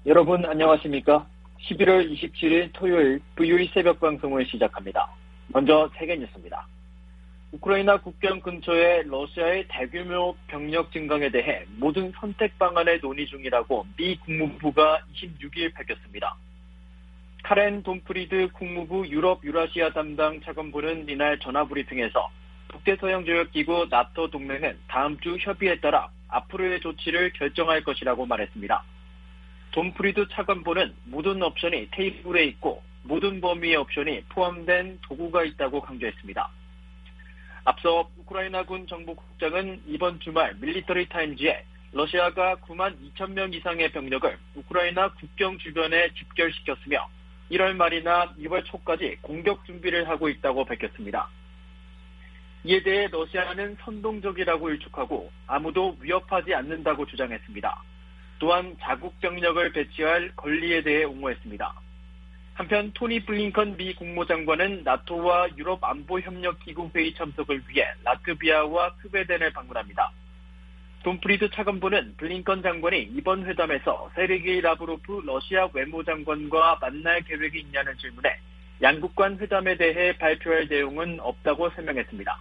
여러분 안녕하십니까? 11월 27일 토요일 VOE 새벽 방송을 시작합니다. 먼저 세계 뉴스입니다. 우크라이나 국경 근처에 러시아의 대규모 병력 증강에 대해 모든 선택 방안을 논의 중이라고 미 국무부가 26일 밝혔습니다. 카렌 돈프리드 국무부 유럽 유라시아 담당 차관보는 이날 전화브리핑에서 북대서양조약기구 나토 동맹은 다음 주 협의에 따라 앞으로의 조치를 결정할 것이라고 말했습니다. 돈프리드 차관보는 모든 옵션이 테이블에 있고 모든 범위의 옵션이 포함된 도구가 있다고 강조했습니다. 앞서 우크라이나군 정보국장은 이번 주말 밀리터리 타임즈에 러시아가 9만 2천 명 이상의 병력을 우크라이나 국경 주변에 집결시켰으며 1월 말이나 2월 초까지 공격 준비를 하고 있다고 밝혔습니다. 이에 대해 러시아는 선동적이라고 일축하고 아무도 위협하지 않는다고 주장했습니다. 또한 자국 병력을 배치할 권리에 대해 옹호했습니다. 한편 토니 블링컨 미 국무장관은 나토와 유럽 안보협력기구 회의 참석을 위해 라트비아와 스웨덴을 방문합니다. 돈프리드 차관보는 블링컨 장관이 이번 회담에서 세르게이 라브로프 러시아 외무장관과 만날 계획이 있냐는 질문에 양국 간 회담에 대해 발표할 내용은 없다고 설명했습니다.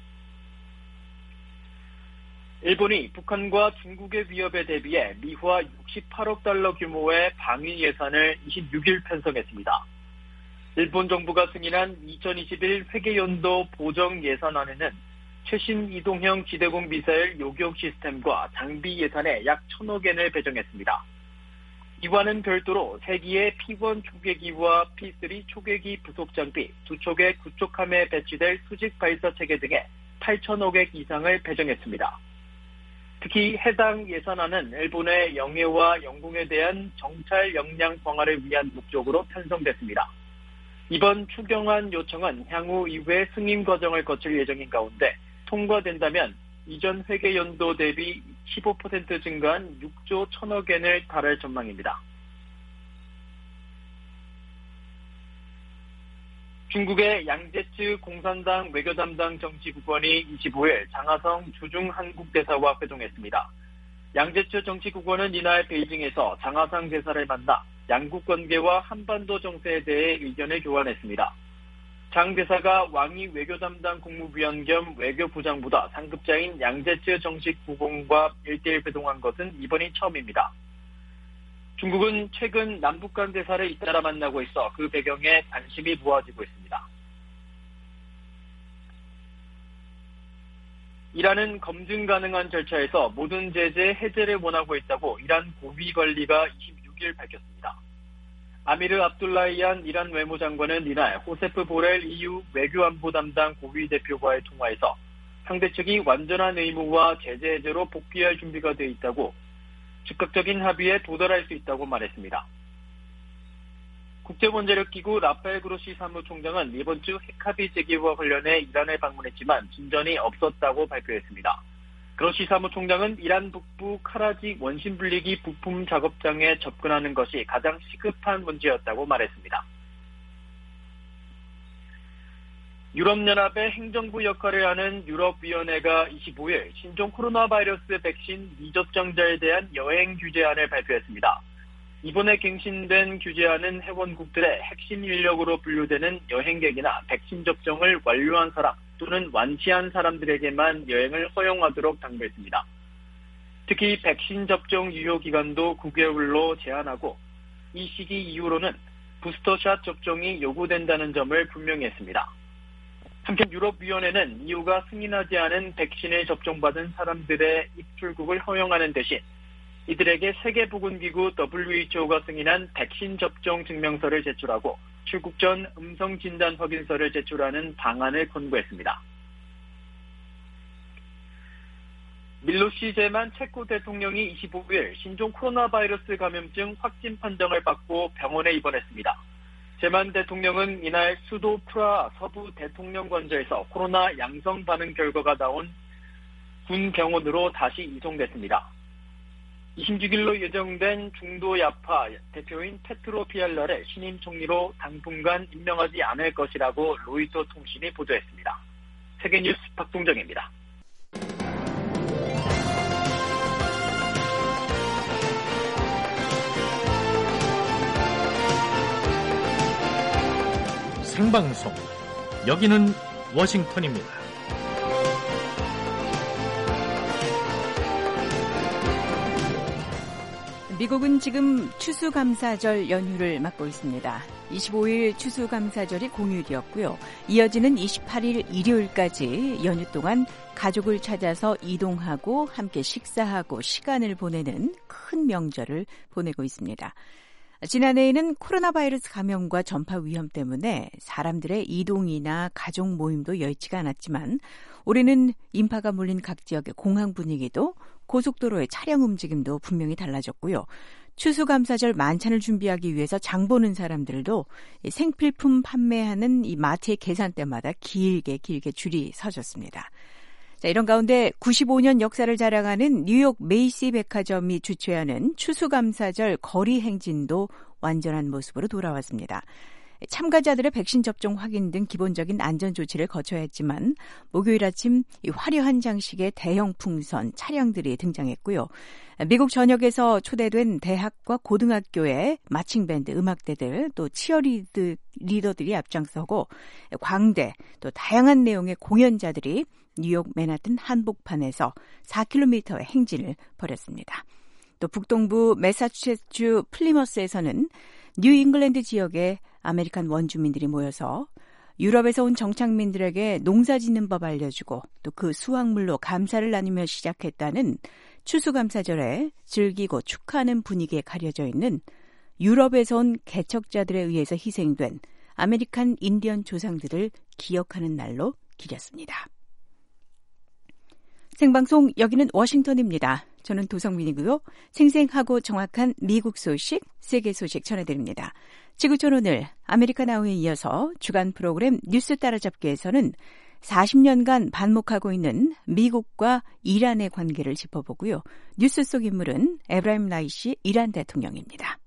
일본이 북한과 중국의 위협에 대비해 미화 68억 달러 규모의 방위 예산을 26일 편성했습니다. 일본 정부가 승인한 2021 회계연도 보정 예산안에는 최신 이동형 지대공 미사일 요격 시스템과 장비 예산에 약 1,000억엔을 배정했습니다. 이와는 별도로 3기의 P1 초계기와 P3 초계기 부속 장비, 2척의 구축함에 배치될 수직 발사 체계 등에 8,000억엔 이상을 배정했습니다. 특히 해당 예산안은 일본의 영해와 영공에 대한 정찰 역량 강화를 위한 목적으로 편성됐습니다. 이번 추경안 요청은 향후 이후에 승인 과정을 거칠 예정인 가운데 통과된다면 이전 회계연도 대비 15% 증가한 6조 1,000억엔을 달할 전망입니다. 중국의 양제츠 공산당 외교담당 정치국원이 25일 장하성 주중 한국 대사와 회동했습니다. 양제츠 정치국원은 이날 베이징에서 장하상 대사를 만나 양국 관계와 한반도 정세에 대해 의견을 교환했습니다. 장 대사가 왕이 외교담당 국무위원 겸 외교부장보다 상급자인 양제츠 정치국원과 1대1 회동한 것은 이번이 처음입니다. 중국은 최근 남북 간 대사를 잇따라 만나고 있어 그 배경에 관심이 모아지고 있습니다. 이란은 검증 가능한 절차에서 모든 제재 해제를 원하고 있다고 이란 고위 관리가 26일 밝혔습니다. 아미르 압둘라히안 이란 외무장관은 이날 호세프 보렐 EU 외교안보 담당 고위 대표와의 통화에서 상대 측이 완전한 의무와 제재 해제로 복귀할 준비가 돼 있다고 즉각적인 합의에 도달할 수 있다고 말했습니다. 국제원자력기구 라파엘 그로시 사무총장은 이번 주 핵합의 재개와 관련해 이란을 방문했지만 진전이 없었다고 발표했습니다. 그로시 사무총장은 이란 북부 카라지 원심분리기 부품 작업장에 접근하는 것이 가장 시급한 문제였다고 말했습니다. 유럽연합의 행정부 역할을 하는 유럽위원회가 25일 신종 코로나 바이러스 백신 미접종자에 대한 여행 규제안을 발표했습니다. 이번에 갱신된 규제안은 회원국들의 핵심 인력으로 분류되는 여행객이나 백신 접종을 완료한 사람 또는 완치한 사람들에게만 여행을 허용하도록 당부했습니다. 특히 백신 접종 유효 기간도 9개월로 제한하고 이 시기 이후로는 부스터샷 접종이 요구된다는 점을 분명히 했습니다. 한편 유럽위원회는 EU가 승인하지 않은 백신을 접종받은 사람들의 입출국을 허용하는 대신 이들에게 세계보건기구 WHO가 승인한 백신 접종 증명서를 제출하고 출국 전 음성 진단 확인서를 제출하는 방안을 권고했습니다. 밀로시 제만 체코 대통령이 25일 신종 코로나 바이러스 감염증 확진 판정을 받고 병원에 입원했습니다. 제만 대통령은 이날 수도 프라하 서부 대통령관저에서 코로나 양성 반응 결과가 나온 군 병원으로 다시 이송됐습니다. 26일로 예정된 중도 야파 대표인 페트로 피알라를 신임 총리로 당분간 임명하지 않을 것이라고 로이터 통신이 보도했습니다. 세계뉴스 박동정입니다. 생방송. 여기는 워싱턴입니다. 미국은 지금 추수감사절 연휴를 맞고 있습니다. 25일 추수감사절이 공휴일이었고요. 이어지는 28일 일요일까지 연휴 동안 가족을 찾아서 이동하고 함께 식사하고 시간을 보내는 큰 명절을 보내고 있습니다. 지난해에는 코로나 바이러스 감염과 전파 위험 때문에 사람들의 이동이나 가족 모임도 여의치가 않았지만 올해는 인파가 몰린 각 지역의 공항 분위기도 고속도로의 차량 움직임도 분명히 달라졌고요. 추수감사절 만찬을 준비하기 위해서 장 보는 사람들도 생필품 판매하는 이 마트의 계산대마다 길게 줄이 서졌습니다. 자, 이런 가운데 95년 역사를 자랑하는 뉴욕 메이시 백화점이 주최하는 추수감사절 거리 행진도 완전한 모습으로 돌아왔습니다. 참가자들의 백신 접종 확인 등 기본적인 안전 조치를 거쳐야 했지만 목요일 아침 이 화려한 장식의 대형 풍선 차량들이 등장했고요. 미국 전역에서 초대된 대학과 고등학교의 마칭밴드 음악대들 또 치어리더들이 앞장서고 광대 또 다양한 내용의 공연자들이 뉴욕 맨하튼 한복판에서 4km의 행진을 벌였습니다. 또 북동부 매사추세츠 플리머스에서는 뉴 잉글랜드 지역의 아메리칸 원주민들이 모여서 유럽에서 온 정착민들에게 농사 짓는 법 알려주고 또 그 수확물로 감사를 나누며 시작했다는 추수감사절에 즐기고 축하하는 분위기에 가려져 있는 유럽에서 온 개척자들에 의해서 희생된 아메리칸 인디언 조상들을 기억하는 날로 기렸습니다. 생방송 여기는 워싱턴입니다. 저는 도성민이고요. 생생하고 정확한 미국 소식, 세계 소식 전해드립니다. 지구촌 오늘 아메리카 나우에 이어서 주간 프로그램 뉴스 따라잡기에서는 40년간 반목하고 있는 미국과 이란의 관계를 짚어보고요. 뉴스 속 인물은 에브라임 라이시 이란 대통령입니다.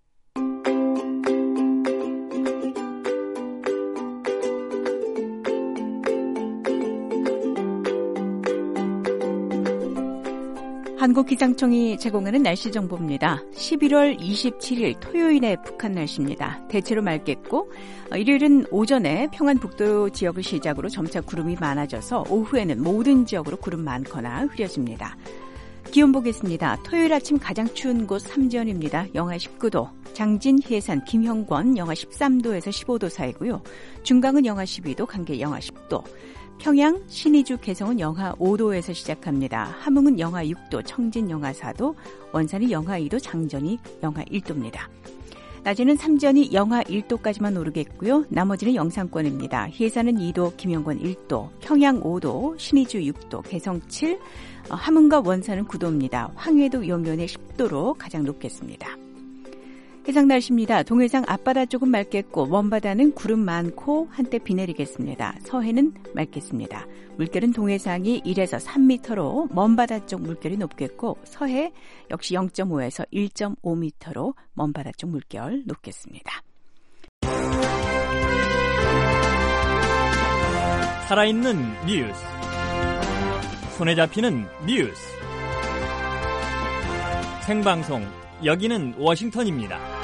한국기상청이 제공하는 날씨 정보입니다. 11월 27일 토요일의 북한 날씨입니다. 대체로 맑겠고 일요일은 오전에 평안북도 지역을 시작으로 점차 구름이 많아져서 오후에는 모든 지역으로 구름 많거나 흐려집니다. 기온 보겠습니다. 토요일 아침 가장 추운 곳 삼지연입니다. 영하 19도, 장진, 해산, 김형권 영하 13도에서 15도 사이고요. 중강은 영하 12도, 간계 영하 10도. 평양, 신의주, 개성은 영하 5도에서 시작합니다. 함흥은 영하 6도, 청진 영하 4도, 원산이 영하 2도, 장전이 영하 1도입니다. 낮에는 삼전이 영하 1도까지만 오르겠고요. 나머지는 영상권입니다. 해산은 2도, 김영권 1도, 평양 5도, 신의주 6도, 개성 7, 함흥과 원산은 9도입니다. 황해도 영변에 10도로 가장 높겠습니다. 해상 날씨입니다. 동해상 앞바다 쪽은 맑겠고 먼바다는 구름 많고 한때 비 내리겠습니다. 서해는 맑겠습니다. 물결은 동해상이 1에서 3m로 먼바다 쪽 물결이 높겠고 서해 역시 0.5에서 1.5m로 먼바다 쪽 물결 높겠습니다. 살아있는 뉴스, 손에 잡히는 뉴스, 생방송 여기는 워싱턴입니다.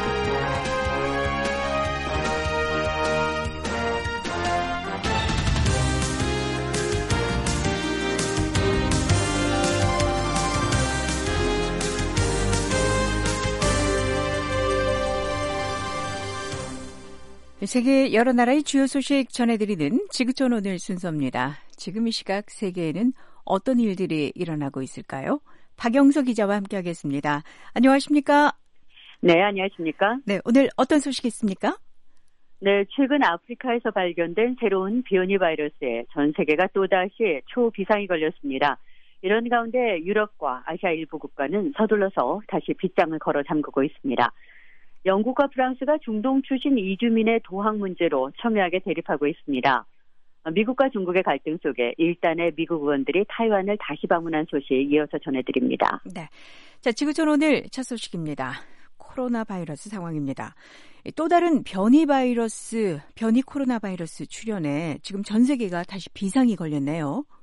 세계 여러 나라의 주요 소식 전해드리는 지구촌 오늘 순서입니다. 지금 이 시각 세계에는 어떤 일들이 일어나고 있을까요? 박영서 기자와 함께하겠습니다. 안녕하십니까? 네, 안녕하십니까? 네, 오늘 어떤 소식이 있습니까? 네, 최근 아프리카에서 발견된 새로운 변이 바이러스에 전 세계가 또다시 초비상이 걸렸습니다. 이런 가운데 유럽과 아시아 일부 국가는 서둘러서 다시 빗장을 걸어 잠그고 있습니다. 영국과 프랑스가 중동 출신 이주민의 도학 문제로 첨예하게 대립하고 있습니다. 미국과 중국의 갈등 속에 일단의 미국 의원들이 타이완을 다시 방문한 소식 이어서 전해드립니다. 네, 자, 지구촌 오늘 첫 소식입니다. 코로나 바이러스 상황입니다. 또 다른 변이 코로나 바이러스 출현에 지금 전 세계가 다시 비상이 걸렸네요.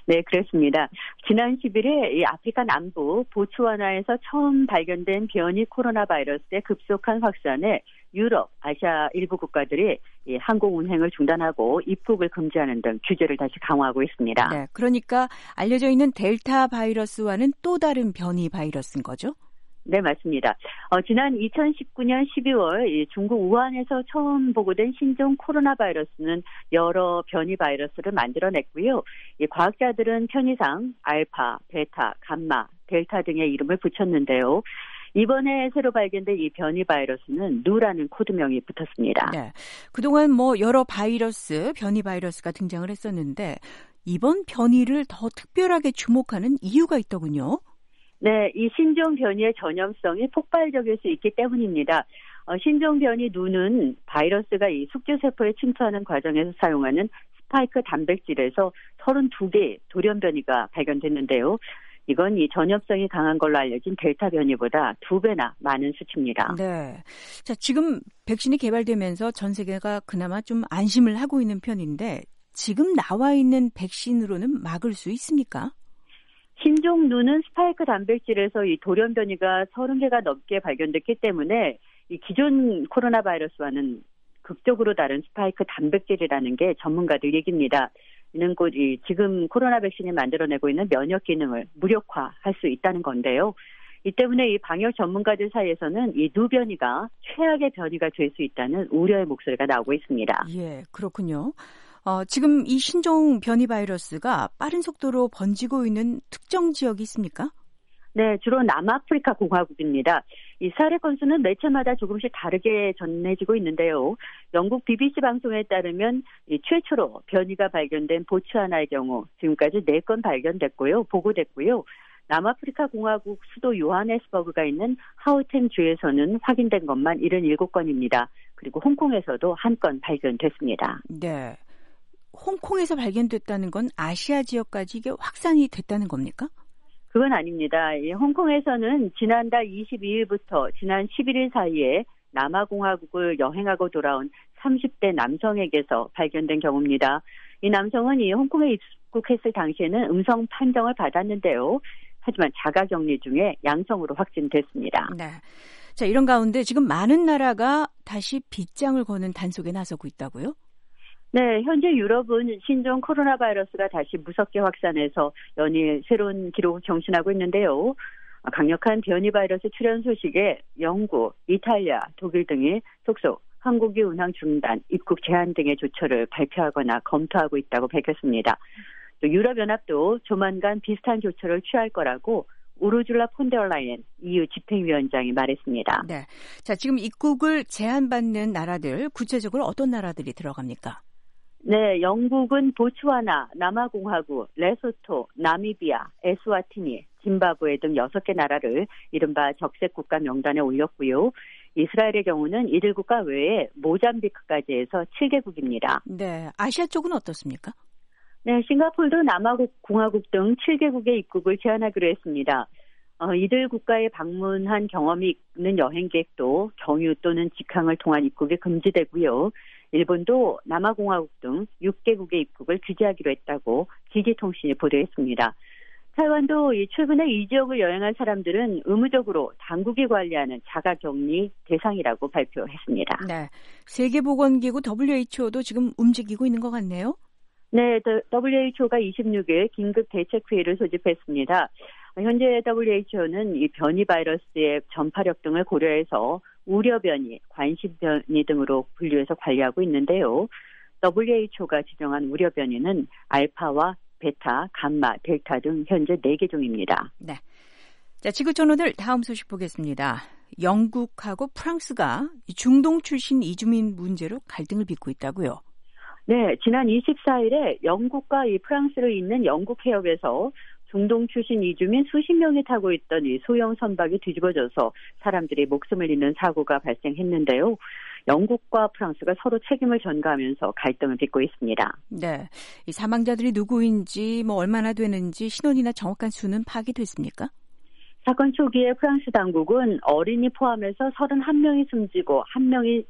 네, 그렇습니다. 지난 10일에 이 아프리카 남부 보츠와나에서 처음 발견된 변이 코로나 바이러스의 급속한 확산에 유럽, 아시아 일부 국가들이 이 항공 운행을 중단하고 입국을 금지하는 등 규제를 다시 강화하고 있습니다. 네, 그러니까 알려져 있는 델타 바이러스와는 또 다른 변이 바이러스인 거죠? 네, 맞습니다. 지난 2019년 12월 중국 우한에서 처음 보고된 신종 코로나 바이러스는 여러 변이 바이러스를 만들어냈고요. 이 과학자들은 편의상 알파, 베타, 감마, 델타 등의 이름을 붙였는데요. 이번에 새로 발견된 이 변이 바이러스는 누라는 코드명이 붙었습니다. 네, 그동안 여러 바이러스, 변이 바이러스가 등장을 했었는데 이번 변이를 더 특별하게 주목하는 이유가 있더군요. 네, 이 신종 변이의 전염성이 폭발적일 수 있기 때문입니다. 신종 변이 누는 바이러스가 이 숙주세포에 침투하는 과정에서 사용하는 스파이크 단백질에서 32개의 돌연 변이가 발견됐는데요. 이건 이 전염성이 강한 걸로 알려진 델타 변이보다 2배나 많은 수치입니다. 네. 자, 지금 백신이 개발되면서 전 세계가 그나마 좀 안심을 하고 있는 편인데 지금 나와 있는 백신으로는 막을 수 있습니까? 신종 누는 스파이크 단백질에서 이 돌연 변이가 30개가 넘게 발견됐기 때문에 이 기존 코로나 바이러스와는 극적으로 다른 스파이크 단백질이라는 게 전문가들 얘기입니다. 이는 곧 지금 코로나 백신이 만들어내고 있는 면역 기능을 무력화할 수 있다는 건데요. 이 때문에 이 방역 전문가들 사이에서는 이 누 변이가 최악의 변이가 될 수 있다는 우려의 목소리가 나오고 있습니다. 예, 그렇군요. 지금 이 신종 변이 바이러스가 빠른 속도로 번지고 있는 특정 지역이 있습니까? 네, 주로 남아프리카 공화국입니다. 이 사례 건수는 매체마다 조금씩 다르게 전해지고 있는데요. 영국 BBC 방송에 따르면 최초로 변이가 발견된 보츠와나의 경우 지금까지 4건 발견됐고요, 보고됐고요. 남아프리카 공화국 수도 요하네스버그가 있는 하우텐 주에서는 확인된 것만 77건입니다. 그리고 홍콩에서도 1건 발견됐습니다. 네. 홍콩에서 발견됐다는 건 아시아 지역까지 이게 확산이 됐다는 겁니까? 그건 아닙니다. 홍콩에서는 지난달 22일부터 지난 11일 사이에 남아공화국을 여행하고 돌아온 30대 남성에게서 발견된 경우입니다. 이 남성은 이 홍콩에 입국했을 당시에는 음성 판정을 받았는데요. 하지만 자가격리 중에 양성으로 확진됐습니다. 네. 자, 이런 가운데 지금 많은 나라가 다시 빗장을 거는 단속에 나서고 있다고요? 네, 현재 유럽은 신종 코로나 바이러스가 다시 무섭게 확산해서 연일 새로운 기록을 경신하고 있는데요. 강력한 변이 바이러스 출현 소식에 영국, 이탈리아, 독일 등이 속속 항공기 운항 중단, 입국 제한 등의 조처를 발표하거나 검토하고 있다고 밝혔습니다. 또 유럽연합도 조만간 비슷한 조처를 취할 거라고 우르줄라 폰데어라이엔 EU 집행위원장이 말했습니다. 네, 자, 지금 입국을 제한받는 나라들, 구체적으로 어떤 나라들이 들어갑니까? 네, 영국은 보츠와나, 남아공화국, 레소토, 나미비아, 에스와티니, 짐바브웨 등 6개 나라를 이른바 적색 국가 명단에 올렸고요. 이스라엘의 경우는 이들 국가 외에 모잠비크까지 해서 7개국입니다. 네, 아시아 쪽은 어떻습니까? 네, 싱가포르도 남아공화국 등 7개국의 입국을 제한하기로 했습니다. 이들 국가에 방문한 경험이 있는 여행객도 경유 또는 직항을 통한 입국이 금지되고요. 일본도 남아공화국 등 6개국의 입국을 규제하기로 했다고 지지통신이 보도했습니다. 타이완도 최근에 이 지역을 여행한 사람들은 의무적으로 당국이 관리하는 자가격리 대상이라고 발표했습니다. 네, 세계보건기구 WHO도 지금 움직이고 있는 것 같네요. 네, WHO가 26일 긴급대책회의를 소집했습니다. 현재 WHO는 이 변이 바이러스의 전파력 등을 고려해서 우려 변이, 관심 변이 등으로 분류해서 관리하고 있는데요. WHO가 지정한 우려 변이는 알파와 베타, 감마, 델타 등 현재 4개 중입니다. 네. 자, 지구촌 오늘 다음 소식 보겠습니다. 영국하고 프랑스가 중동 출신 이주민 문제로 갈등을 빚고 있다고요? 네, 지난 24일에 영국과 이 프랑스를 잇는 영국 해협에서 중동 출신 이주민 수십 명이 타고 있던 이 소형 선박이 뒤집어져서 사람들이 목숨을 잃는 사고가 발생했는데요. 영국과 프랑스가 서로 책임을 전가하면서 갈등을 빚고 있습니다. 네, 이 사망자들이 누구인지 얼마나 되는지 신원이나 정확한 수는 파악이 됐습니까? 사건 초기에 프랑스 당국은 어린이 포함해서 31명이 숨지고 1명이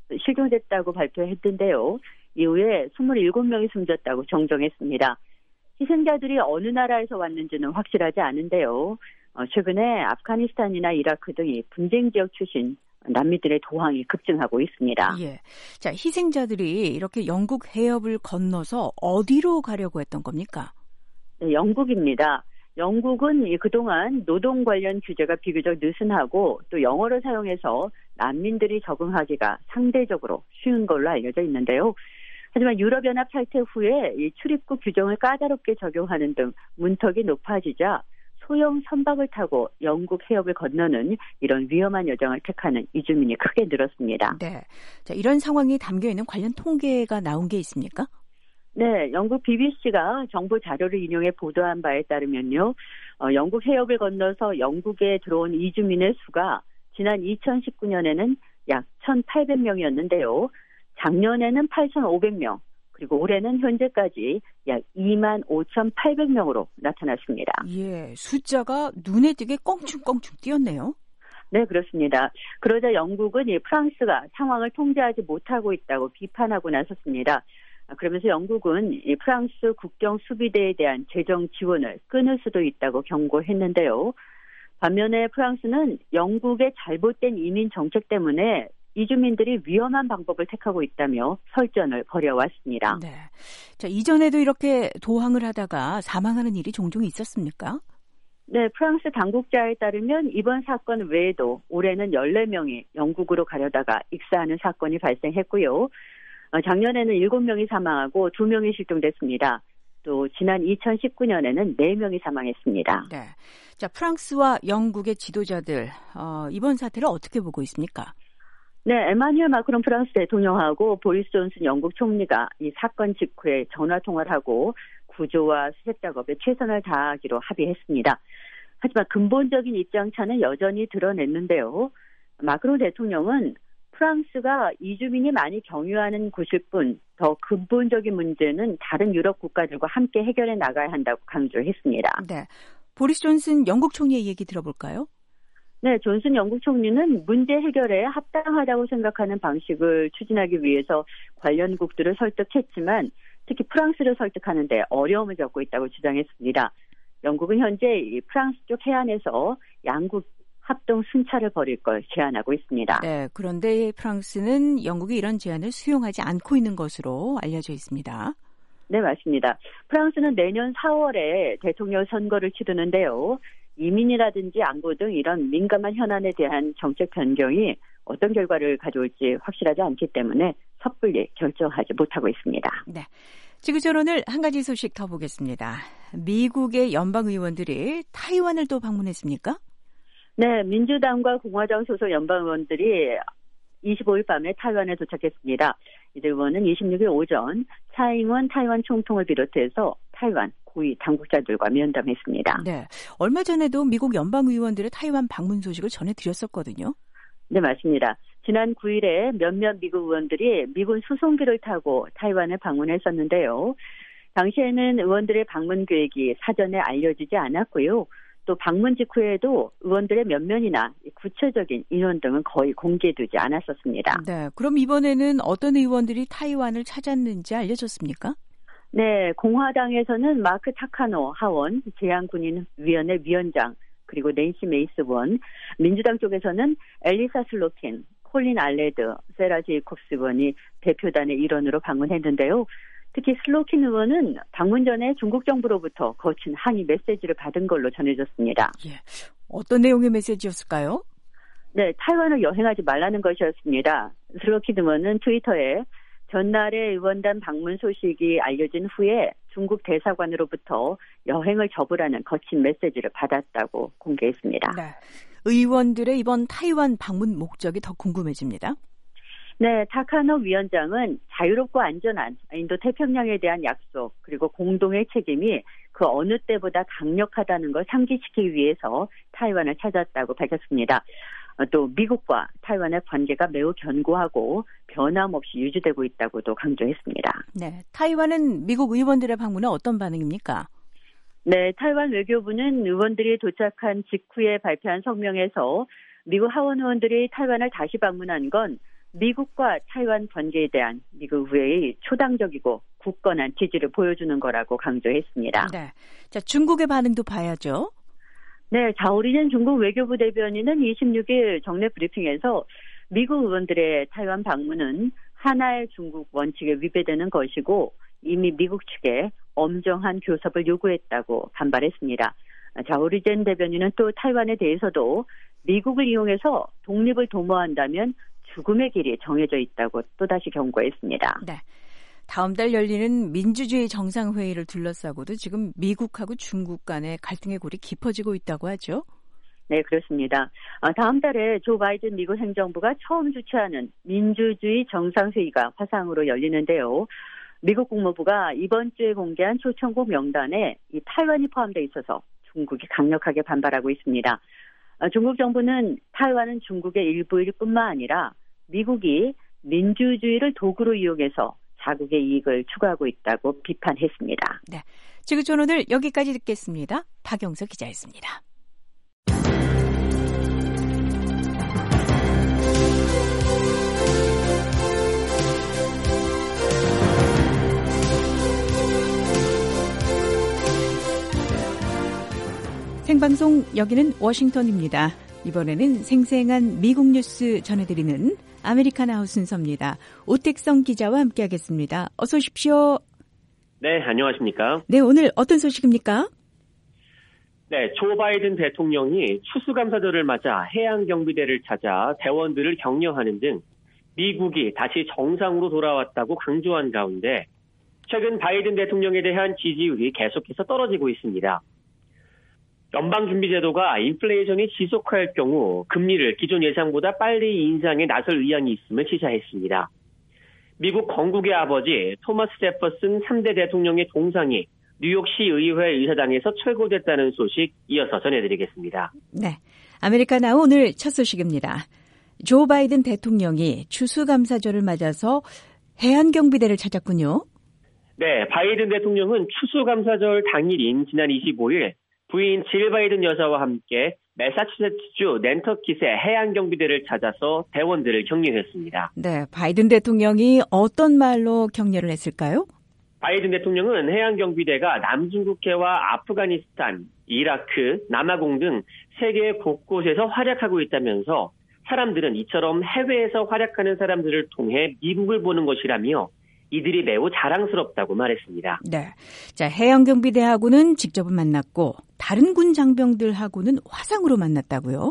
실종됐다고 발표했는데요. 이후에 27명이 숨졌다고 정정했습니다. 희생자들이 어느 나라에서 왔는지는 확실하지 않은데요. 최근에 아프가니스탄이나 이라크 등이 분쟁 지역 출신 난민들의 도항이 급증하고 있습니다. 예. 자, 희생자들이 이렇게 영국 해협을 건너서 어디로 가려고 했던 겁니까? 네, 영국입니다. 영국은 그동안 노동 관련 규제가 비교적 느슨하고 또 영어를 사용해서 난민들이 적응하기가 상대적으로 쉬운 걸로 알려져 있는데요. 하지만 유럽연합 탈퇴 후에 이 출입국 규정을 까다롭게 적용하는 등 문턱이 높아지자 소형 선박을 타고 영국 해협을 건너는 이런 위험한 여정을 택하는 이주민이 크게 늘었습니다. 네. 자, 이런 상황이 담겨 있는 관련 통계가 나온 게 있습니까? 네, 영국 BBC가 정부 자료를 인용해 보도한 바에 따르면요. 영국 해협을 건너서 영국에 들어온 이주민의 수가 지난 2019년에는 약 1,800명이었는데요. 작년에는 8,500명, 그리고 올해는 현재까지 약 25,800명으로 나타났습니다. 예, 숫자가 눈에 띄게 껑충껑충 뛰었네요. 네, 그렇습니다. 그러자 영국은 이 프랑스가 상황을 통제하지 못하고 있다고 비판하고 나섰습니다. 그러면서 영국은 이 프랑스 국경 수비대에 대한 재정 지원을 끊을 수도 있다고 경고했는데요. 반면에 프랑스는 영국의 잘못된 이민 정책 때문에 이주민들이 위험한 방법을 택하고 있다며 설전을 벌여왔습니다. 네. 자, 이전에도 이렇게 도항을 하다가 사망하는 일이 종종 있었습니까? 네, 프랑스 당국자에 따르면 이번 사건 외에도 올해는 14명이 영국으로 가려다가 익사하는 사건이 발생했고요. 작년에는 7명이 사망하고 2명이 실종됐습니다. 또 지난 2019년에는 4명이 사망했습니다. 네. 자, 프랑스와 영국의 지도자들 이번 사태를 어떻게 보고 있습니까? 네, 에마뉴엘 마크롱 프랑스 대통령하고 보리스 존슨 영국 총리가 이 사건 직후에 전화 통화를 하고 구조와 수색 작업에 최선을 다하기로 합의했습니다. 하지만 근본적인 입장차는 여전히 드러냈는데요. 마크롱 대통령은 프랑스가 이주민이 많이 경유하는 곳일 뿐 더 근본적인 문제는 다른 유럽 국가들과 함께 해결해 나가야 한다고 강조했습니다. 네, 보리스 존슨 영국 총리의 얘기 들어볼까요? 네, 존슨 영국 총리는 문제 해결에 합당하다고 생각하는 방식을 추진하기 위해서 관련국들을 설득했지만 특히 프랑스를 설득하는 데 어려움을 겪고 있다고 주장했습니다. 영국은 현재 이 프랑스 쪽 해안에서 양국 합동 순찰을 벌일 걸 제안하고 있습니다. 네, 그런데 프랑스는 영국이 이런 제안을 수용하지 않고 있는 것으로 알려져 있습니다. 네, 맞습니다. 프랑스는 내년 4월에 대통령 선거를 치르는데요. 이민이라든지 안보 등 이런 민감한 현안에 대한 정책 변경이 어떤 결과를 가져올지 확실하지 않기 때문에 섣불리 결정하지 못하고 있습니다. 네. 지구촌 오늘 한 가지 소식 더 보겠습니다. 미국의 연방의원들이 타이완을 또 방문했습니까? 네, 민주당과 공화당 소속 연방의원들이 25일 밤에 타이완에 도착했습니다. 이들 의원은 26일 오전 차잉원 타이완 총통을 비롯해서 타이완 고위 당국자들과 면담했습니다. 네, 얼마 전에도 미국 연방의원들의 타이완 방문 소식을 전해드렸었거든요. 네, 맞습니다. 지난 9일에 몇몇 미국 의원들이 미군 수송기를 타고 타이완에 방문했었는데요. 당시에는 의원들의 방문 계획이 사전에 알려지지 않았고요. 또 방문 직후에도 의원들의 면면이나 구체적인 인원 등은 거의 공개되지 않았었습니다. 네, 그럼 이번에는 어떤 의원들이 타이완을 찾았는지 알려졌습니까? 네, 공화당에서는 마크 타카노 하원, 제한군인위원회 위원장, 그리고 낸시 메이스 의원, 민주당 쪽에서는 엘리사 슬로킨, 콜린 알레드, 세라 제이콥스 의원이 대표단의 일원으로 방문했는데요. 특히 슬로킨 의원은 방문 전에 중국 정부로부터 거친 항의 메시지를 받은 걸로 전해졌습니다. 예, 어떤 내용의 메시지였을까요? 네, 타이완을 여행하지 말라는 것이었습니다. 슬로킨 의원은 트위터에 전날에 의원단 방문 소식이 알려진 후에 중국 대사관으로부터 여행을 접으라는 거친 메시지를 받았다고 공개했습니다. 네, 의원들의 이번 타이완 방문 목적이 더 궁금해집니다. 네, 타카노 위원장은 자유롭고 안전한 인도태평양에 대한 약속 그리고 공동의 책임이 그 어느 때보다 강력하다는 걸 상기시키기 위해서 타이완을 찾았다고 밝혔습니다. 또 미국과 타이완의 관계가 매우 견고하고 변함없이 유지되고 있다고도 강조했습니다. 네, 타이완은 미국 의원들의 방문에 어떤 반응입니까? 네, 타이완 외교부는 의원들이 도착한 직후에 발표한 성명에서 미국 하원 의원들이 타이완을 다시 방문한 건 미국과 타이완 관계에 대한 미국 의회의 초당적이고 굳건한 지지를 보여주는 거라고 강조했습니다. 네. 자, 중국의 반응도 봐야죠. 네, 자오리젠 중국 외교부 대변인은 26일 정례 브리핑에서 미국 의원들의 타이완 방문은 하나의 중국 원칙에 위배되는 것이고 이미 미국 측에 엄정한 교섭을 요구했다고 반발했습니다. 자오리젠 대변인은 또 타이완에 대해서도 미국을 이용해서 독립을 도모한다면 죽음의 길이 정해져 있다고 또다시 경고했습니다. 네. 다음 달 열리는 민주주의 정상회의를 둘러싸고도 지금 미국하고 중국 간의 갈등의 골이 깊어지고 있다고 하죠. 네, 그렇습니다. 다음 달에 조 바이든 미국 행정부가 처음 주최하는 민주주의 정상회의가 화상으로 열리는데요. 미국 국무부가 이번 주에 공개한 초청국 명단에 이 타이완이 포함되어 있어서 중국이 강력하게 반발하고 있습니다. 중국 정부는 타이완은 중국의 일부일 뿐만 아니라 미국이 민주주의를 도구로 이용해서 자국의 이익을 추구하고 있다고 비판했습니다. 네, 지구촌 오늘 여기까지 듣겠습니다. 박영석 기자였습니다. 생방송 여기는 워싱턴입니다. 이번에는 생생한 미국 뉴스 전해드리는 아메리카나우 순서입니다. 오택성 기자와 함께하겠습니다. 어서 오십시오. 네, 안녕하십니까? 네, 오늘 어떤 소식입니까? 네, 조 바이든 대통령이 추수감사절을 맞아 해양경비대를 찾아 대원들을 격려하는 등 미국이 다시 정상으로 돌아왔다고 강조한 가운데 최근 바이든 대통령에 대한 지지율이 계속해서 떨어지고 있습니다. 연방준비제도가 인플레이션이 지속할 경우 금리를 기존 예상보다 빨리 인상에 나설 의향이 있음을 시사했습니다. 미국 건국의 아버지 토마스 제퍼슨 3대 대통령의 동상이 뉴욕시 의회 의사당에서 철거됐다는 소식 이어서 전해드리겠습니다. 네, 아메리카나우 오늘 첫 소식입니다. 조 바이든 대통령이 추수감사절을 맞아서 해안경비대를 찾았군요. 네, 바이든 대통령은 추수감사절 당일인 지난 25일 부인 질 바이든 여사와 함께 매사추세츠주 낸터킷의 해양경비대를 찾아서 대원들을 격려했습니다. 네, 바이든 대통령이 어떤 말로 격려를 했을까요? 바이든 대통령은 해양경비대가 남중국해와 아프가니스탄, 이라크, 남아공 등 세계 곳곳에서 활약하고 있다면서 사람들은 이처럼 해외에서 활약하는 사람들을 통해 미국을 보는 것이라며 이들이 매우 자랑스럽다고 말했습니다. 네, 자 해양경비대하고는 직접은 만났고 다른 군 장병들하고는 화상으로 만났다고요?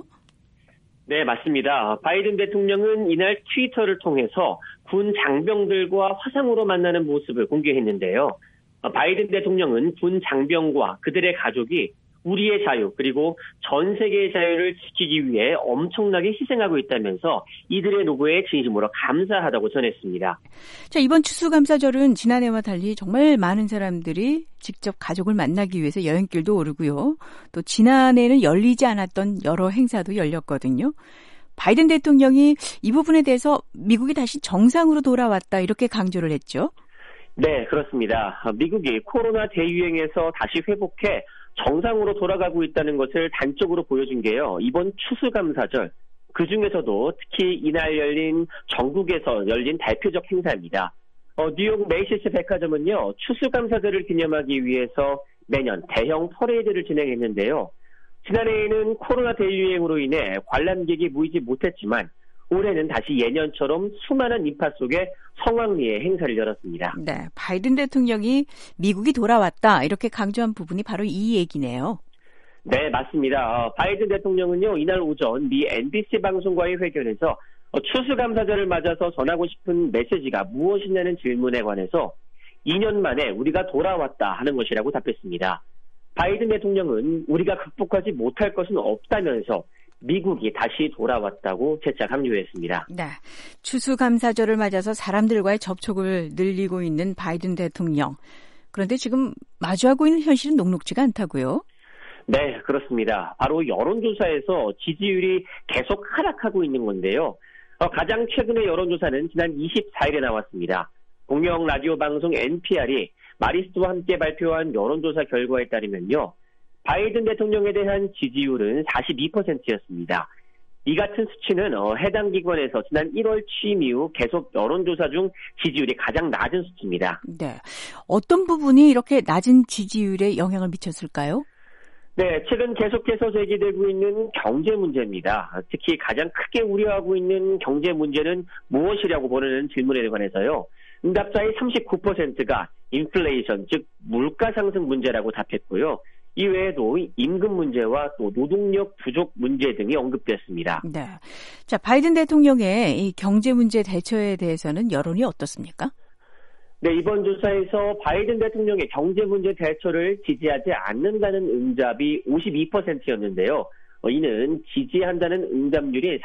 네, 맞습니다. 바이든 대통령은 이날 트위터를 통해서 군 장병들과 화상으로 만나는 모습을 공개했는데요. 바이든 대통령은 군 장병과 그들의 가족이 우리의 자유 그리고 전 세계의 자유를 지키기 위해 엄청나게 희생하고 있다면서 이들의 노고에 진심으로 감사하다고 전했습니다. 자, 이번 추수감사절은 지난해와 달리 정말 많은 사람들이 직접 가족을 만나기 위해서 여행길도 오르고요. 또 지난해에는 열리지 않았던 여러 행사도 열렸거든요. 바이든 대통령이 이 부분에 대해서 미국이 다시 정상으로 돌아왔다 이렇게 강조를 했죠. 네, 그렇습니다. 미국이 코로나 대유행에서 다시 회복해 정상으로 돌아가고 있다는 것을 단적으로 보여준 게요. 이번 추수감사절, 그중에서도 특히 이날 열린 전국에서 열린 대표적 행사입니다. 뉴욕 메이시스 백화점은요. 추수감사절을 기념하기 위해서 매년 대형 퍼레이드를 진행했는데요. 지난해에는 코로나 대유행으로 인해 관람객이 모이지 못했지만 올해는 다시 예년처럼 수많은 인파 속에 성황리에 행사를 열었습니다. 네, 바이든 대통령이 미국이 돌아왔다 이렇게 강조한 부분이 바로 이 얘기네요. 네, 맞습니다. 바이든 대통령은요 이날 오전 미 NBC 방송과의 회견에서 추수감사절을 맞아서 전하고 싶은 메시지가 무엇이냐는 질문에 관해서 2년 만에 우리가 돌아왔다 하는 것이라고 답했습니다. 바이든 대통령은 우리가 극복하지 못할 것은 없다면서 미국이 다시 돌아왔다고 재차 강조했습니다. 네, 추수감사절을 맞아서 사람들과의 접촉을 늘리고 있는 바이든 대통령. 그런데 지금 마주하고 있는 현실은 녹록지가 않다고요? 네, 그렇습니다. 바로 여론조사에서 지지율이 계속 하락하고 있는 건데요. 가장 최근의 여론조사는 지난 24일에 나왔습니다. 공영 라디오 방송 NPR이 마리스트와 함께 발표한 여론조사 결과에 따르면요. 바이든 대통령에 대한 지지율은 42%였습니다. 이 같은 수치는 해당 기관에서 지난 1월 취임 이후 계속 여론조사 중 지지율이 가장 낮은 수치입니다. 네. 어떤 부분이 이렇게 낮은 지지율에 영향을 미쳤을까요? 네, 최근 계속해서 제기되고 있는 경제 문제입니다. 특히 가장 크게 우려하고 있는 경제 문제는 무엇이라고 보는 질문에 관해서요. 응답자의 39%가 인플레이션, 즉 물가 상승 문제라고 답했고요. 이외에도 임금 문제와 또 노동력 부족 문제 등이 언급됐습니다. 네. 자, 바이든 대통령의 이 경제 문제 대처에 대해서는 여론이 어떻습니까? 네, 이번 조사에서 바이든 대통령의 경제 문제 대처를 지지하지 않는다는 응답이 52%였는데요. 이는 지지한다는 응답률이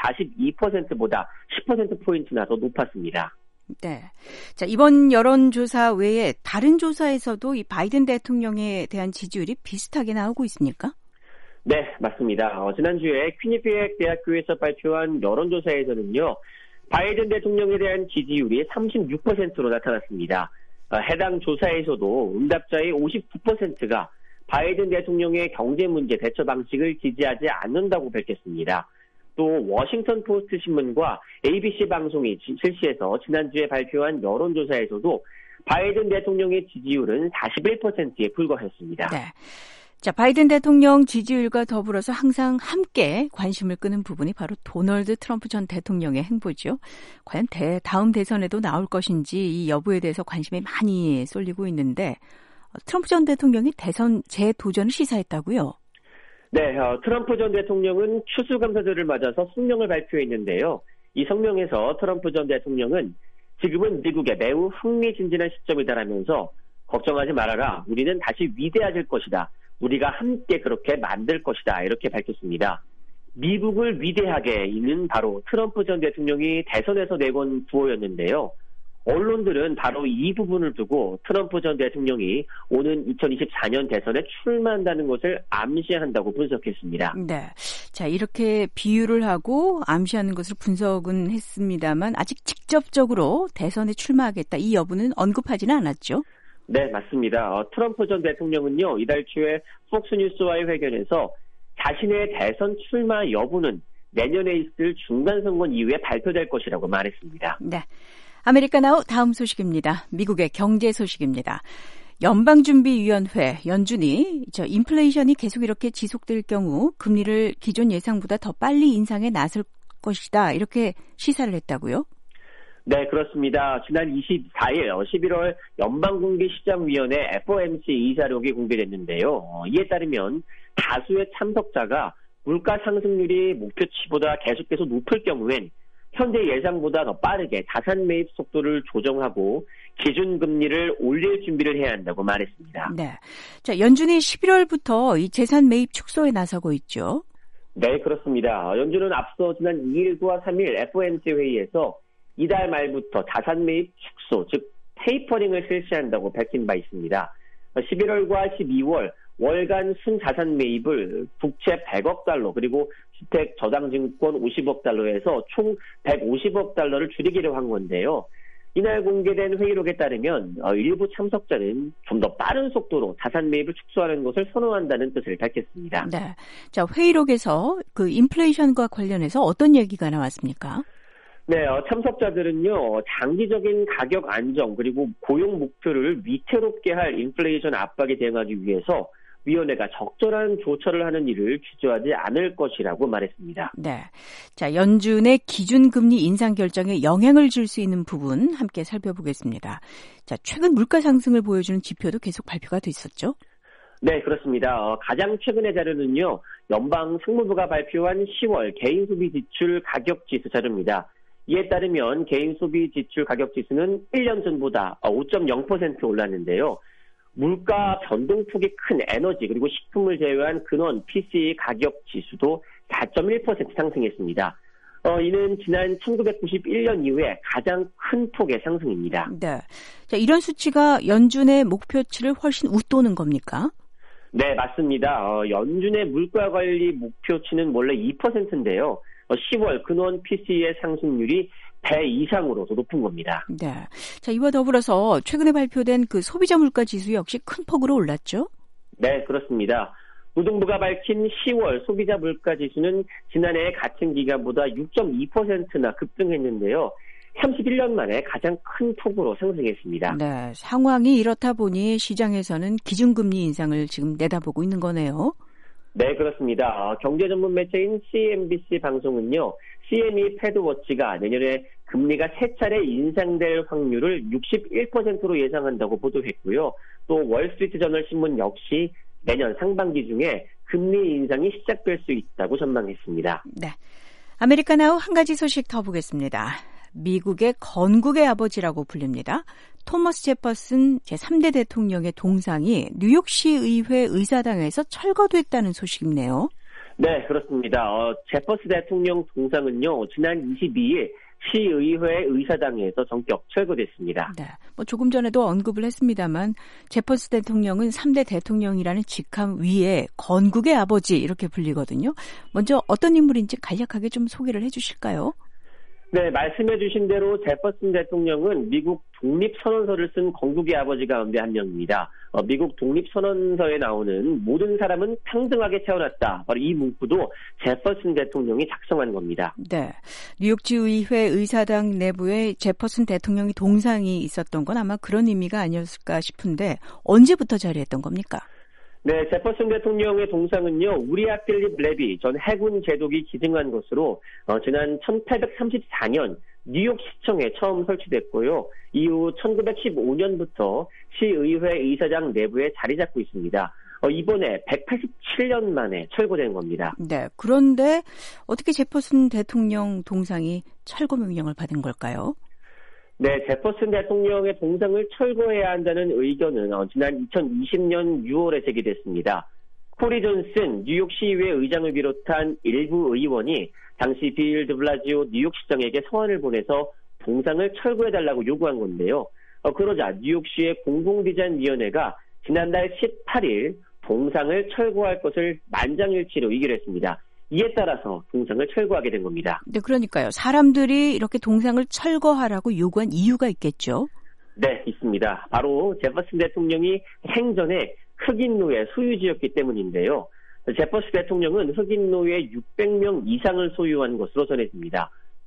42%보다 10%포인트나 더 높았습니다. 네. 자, 이번 여론조사 외에 다른 조사에서도 이 바이든 대통령에 대한 지지율이 비슷하게 나오고 있습니까? 네, 맞습니다. 지난주에 퀴니피액 대학교에서 발표한 여론조사에서는요. 바이든 대통령에 대한 지지율이 36%로 나타났습니다. 해당 조사에서도 응답자의 59%가 바이든 대통령의 경제 문제 대처 방식을 지지하지 않는다고 밝혔습니다. 또 워싱턴 포스트 신문과 ABC 방송이 실시해서 지난주에 발표한 여론조사에서도 바이든 대통령의 지지율은 41%에 불과했습니다. 네. 자, 바이든 대통령 지지율과 더불어서 항상 함께 관심을 끄는 부분이 바로 도널드 트럼프 전 대통령의 행보죠. 과연 다음 대선에도 나올 것인지 이 여부에 대해서 관심이 많이 쏠리고 있는데 트럼프 전 대통령이 대선 재도전을 시사했다고요? 네, 트럼프 전 대통령은 추수감사절을 맞아서 성명을 발표했는데요. 이 성명에서 트럼프 전 대통령은 지금은 미국에 매우 흥미진진한 시점이다라면서 걱정하지 말아라. 우리는 다시 위대해질 것이다. 우리가 함께 그렇게 만들 것이다. 이렇게 밝혔습니다. 미국을 위대하게 이는 바로 트럼프 전 대통령이 대선에서 내건 구호였는데요. 언론들은 바로 이 부분을 두고 트럼프 전 대통령이 오는 2024년 대선에 출마한다는 것을 암시한다고 분석했습니다. 네. 자, 이렇게 비유를 하고 암시하는 것을 분석은 했습니다만 아직 직접적으로 대선에 출마하겠다 이 여부는 언급하지는 않았죠? 네, 맞습니다. 트럼프 전 대통령은요, 이달 초에 폭스뉴스와의 회견에서 자신의 대선 출마 여부는 내년에 있을 중간선거 이후에 발표될 것이라고 말했습니다. 네. 아메리카나우 다음 소식입니다. 미국의 경제 소식입니다. 연방준비위원회 연준이 인플레이션이 계속 이렇게 지속될 경우 금리를 기존 예상보다 더 빨리 인상에 나설 것이다. 이렇게 시사를 했다고요? 네, 그렇습니다. 지난 24일 11월 연방공개시장위원회 FOMC 이사록이 공개됐는데요. 이에 따르면 다수의 참석자가 물가 상승률이 목표치보다 계속해서 높을 경우엔 현재 예상보다 더 빠르게 자산 매입 속도를 조정하고 기준금리를 올릴 준비를 해야 한다고 말했습니다. 네. 자, 연준이 11월부터 이 재산 매입 축소에 나서고 있죠. 네, 그렇습니다. 연준은 앞서 지난 2일과 3일 FOMC 회의에서 이달 말부터 자산 매입 축소, 즉 테이퍼링을 실시한다고 밝힌 바 있습니다. 11월과 12월 월간 순자산 매입을 국채 100억 달러 그리고 주택 저당증권 50억 달러에서 총 150억 달러를 줄이기로 한 건데요. 이날 공개된 회의록에 따르면 일부 참석자는 좀 더 빠른 속도로 자산 매입을 축소하는 것을 선호한다는 뜻을 밝혔습니다. 네. 자, 회의록에서 그 인플레이션과 관련해서 어떤 얘기가 나왔습니까? 네, 참석자들은요, 장기적인 가격 안정 그리고 고용 목표를 위태롭게 할 인플레이션 압박에 대응하기 위해서 위원회가 적절한 조처를 하는 일을 주저하지 않을 것이라고 말했습니다. 네. 자, 연준의 기준금리 인상 결정에 영향을 줄 수 있는 부분 함께 살펴보겠습니다. 자, 최근 물가 상승을 보여주는 지표도 계속 발표가 됐었죠? 네, 그렇습니다. 가장 최근의 자료는요, 연방 상무부가 발표한 10월 개인 소비 지출 가격 지수 자료입니다. 이에 따르면 개인 소비 지출 가격 지수는 1년 전보다 5.0% 올랐는데요. 물가 변동폭이 큰 에너지 그리고 식품을 제외한 근원 PCE 가격 지수도 4.1% 상승했습니다. 이는 지난 1991년 이후에 가장 큰 폭의 상승입니다. 네. 자, 이런 수치가 연준의 목표치를 훨씬 웃도는 겁니까? 네, 맞습니다. 연준의 물가 관리 목표치는 원래 2%인데요. 10월 근원 PCE의 상승률이 배 이상으로 더 높은 겁니다. 네. 자, 이와 더불어서 최근에 발표된 그 소비자 물가 지수 역시 큰 폭으로 올랐죠? 네, 그렇습니다. 노동부가 밝힌 10월 소비자 물가지수는 지난해 같은 기간보다 6.2%나 급등했는데요. 31년 만에 가장 큰 폭으로 상승했습니다. 네, 상황이 이렇다 보니 시장에서는 기준금리 인상을 지금 내다보고 있는 거네요. 네, 그렇습니다. 경제 전문 매체인 CNBC 방송은요. CME 패드워치가 내년에 금리가 3차례 인상될 확률을 61%로 예상한다고 보도했고요. 또 월스트리트 저널 신문 역시 내년 상반기 중에 금리 인상이 시작될 수 있다고 전망했습니다. 네, 아메리카나우 한 가지 소식 더 보겠습니다. 미국의 건국의 아버지라고 불립니다. 토머스 제퍼슨 제3대 대통령의 동상이 뉴욕시 의회 의사당에서 철거됐다는 소식이네요. 네, 그렇습니다. 제퍼슨 대통령 동상은요, 지난 22일 시의회 의사당에서 전격 철거됐습니다. 네, 조금 전에도 언급을 했습니다만 제퍼슨 대통령은 3대 대통령이라는 직함 위에 건국의 아버지 이렇게 불리거든요. 먼저 어떤 인물인지 간략하게 좀 소개를 해주실까요? 네, 말씀해 주신 대로 제퍼슨 대통령은 미국 독립선언서를 쓴 건국의 아버지 가운데 한 명입니다. 미국 독립선언서에 나오는 모든 사람은 평등하게 태어났다. 바로 이 문구도 제퍼슨 대통령이 작성한 겁니다. 네, 뉴욕주의회 의사당 내부에 제퍼슨 대통령이 동상이 있었던 건 아마 그런 의미가 아니었을까 싶은데 언제부터 자리했던 겁니까? 네, 제퍼슨 대통령의 동상은요, 우리아 필립 레비 전 해군 제독이 기증한 것으로 지난 1834년 뉴욕시청에 처음 설치됐고요. 이후 1915년부터 시의회 의사당 내부에 자리 잡고 있습니다. 이번에 187년 만에 철거된 겁니다. 네, 그런데 어떻게 제퍼슨 대통령 동상이 철거 명령을 받은 걸까요? 네, 제퍼슨 대통령의 동상을 철거해야 한다는 의견은 지난 2020년 6월에 제기됐습니다. 코리 존슨 뉴욕시의회 의장을 비롯한 일부 의원이 당시 빌 드 블라지오 뉴욕시장에게 서한을 보내서 동상을 철거해달라고 요구한 건데요. 그러자 뉴욕시의 공공디자인위원회가 지난달 18일 동상을 철거할 것을 만장일치로 의결했습니다. 이에 따라서 동상을 철거하게 된 겁니다. 네, 그러니까요. 사람들이 이렇게 동상을 철거하라고 요구한 이유가 있겠죠? 네, 있습니다. 바로 제퍼슨 대통령이 생전에 흑인노예 소유지였기 때문인데요. 제퍼슨 대통령은 흑인노예 600명 이상을 소유한 것으로 전해집니다.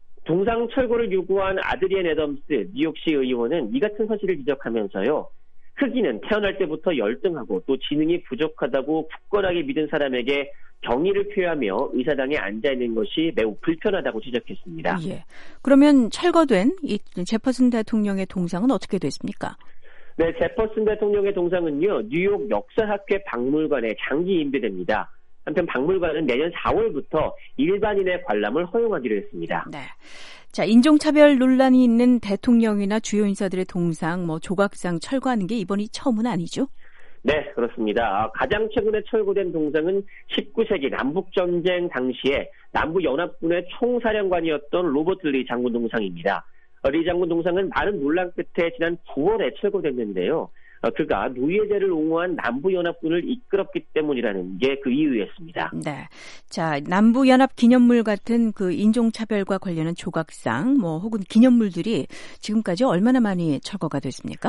동상 철거를 요구한 아드리엔 애덤스 뉴욕시 의원은 이 같은 사실을 지적하면서요. 흑인은 태어날 때부터 열등하고 또 지능이 부족하다고 굳건하게 믿은 사람에게 경의를 표하며 의사당에 앉아있는 것이 매우 불편하다고 지적했습니다. 예. 그러면 철거된 이 제퍼슨 대통령의 동상은 어떻게 됐습니까? 네, 제퍼슨 대통령의 동상은요, 뉴욕 역사학회 박물관에 장기 인배됩니다. 한편 박물관은 내년 4월부터 일반인의 관람을 허용하기로 했습니다. 네. 자, 인종차별 논란이 있는 대통령이나 주요 인사들의 동상, 조각상 철거하는 게 이번이 처음은 아니죠? 네, 그렇습니다. 가장 최근에 철거된 동상은 19세기 남북전쟁 당시에 남부연합군의 총사령관이었던 로버트 리 장군 동상입니다. 리 장군 동상은 많은 논란 끝에 지난 9월에 철거됐는데요. 그가 노예제를 옹호한 남부연합군을 이끌었기 때문이라는 게 그 이유였습니다. 네. 자, 남부연합 기념물 같은 그 인종차별과 관련한 조각상, 혹은 기념물들이 지금까지 얼마나 많이 철거가 됐습니까?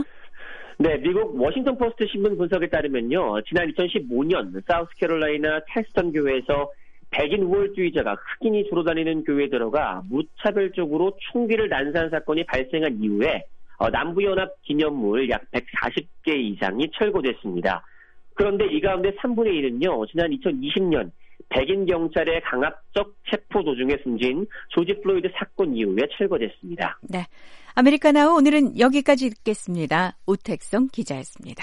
네, 미국 워싱턴 포스트 신문 분석에 따르면요. 지난 2015년 사우스캐롤라이나 텍스턴 교회에서 백인 우월주의자가 흑인이 주로 다니는 교회에 들어가 무차별적으로 총기를 난사한 사건이 발생한 이후에 남부연합 기념물 약 140개 이상이 철거됐습니다. 그런데 이 가운데 3분의 1은요. 지난 2020년 백인 경찰의 강압적 체포 도중에 숨진 조지 플로이드 사건 이후에 철거됐습니다. 네, 아메리카나우 오늘은 여기까지 듣겠습니다. 오택성 기자였습니다.